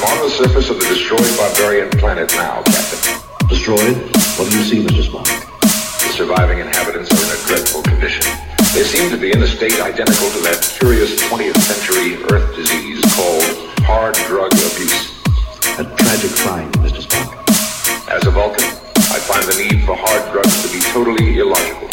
on the surface of the destroyed barbarian planet now, Captain. Destroyed? What do you see, Mr. Spock? The surviving inhabitants are in a dreadful condition. They seem to be in a state identical to that curious 20th century Earth disease called hard drug abuse. A tragic find, Mr. Spock. As a Vulcan, I find the need for hard drugs to be totally illogical.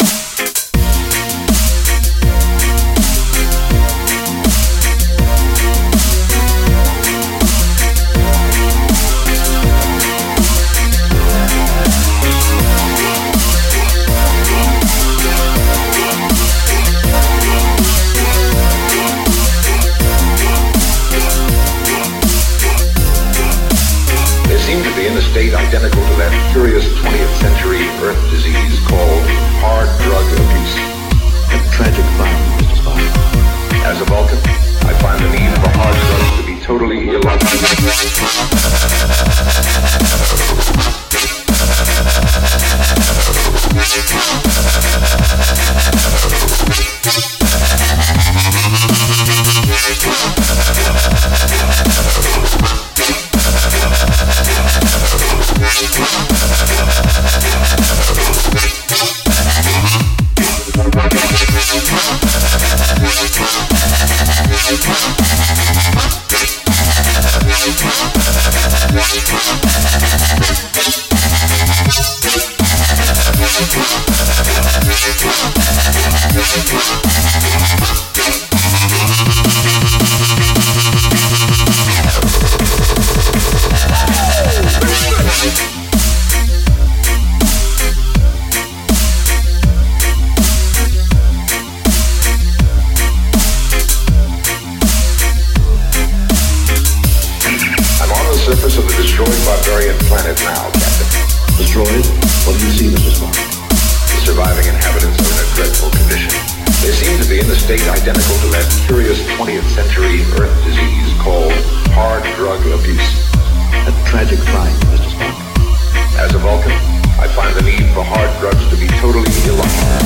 In a state identical to that curious 20th century Earth disease called hard drug abuse. A tragic find, Mr. Spock. As a Vulcan, I find the need for hard drugs to be totally illogical. Surface of the destroyed barbarian planet now, Captain. Destroyed? What do you see, Mr. Spock? The surviving inhabitants are in a dreadful condition. They seem to be in a state identical to that curious 20th century Earth disease called hard drug abuse. A tragic find, Mr. Spock. As a Vulcan, I find the need for hard drugs to be totally illogical.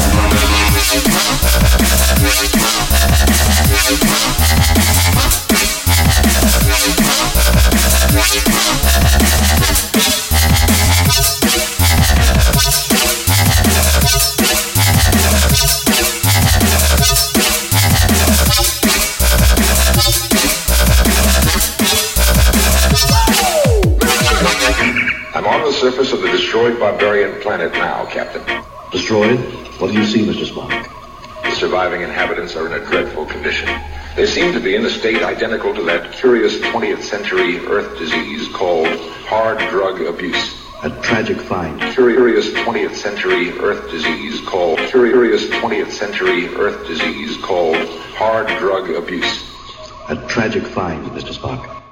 I'm on the surface of the destroyed barbarian planet now, Captain. Destroyed? What do you see, Mr. Spock? The surviving inhabitants are in a dreadful condition. They seem to be in a state identical to that curious 20th century Earth disease called hard drug abuse. A tragic find. Curious 20th century Earth disease called hard drug abuse. A tragic find, Mr. Spock.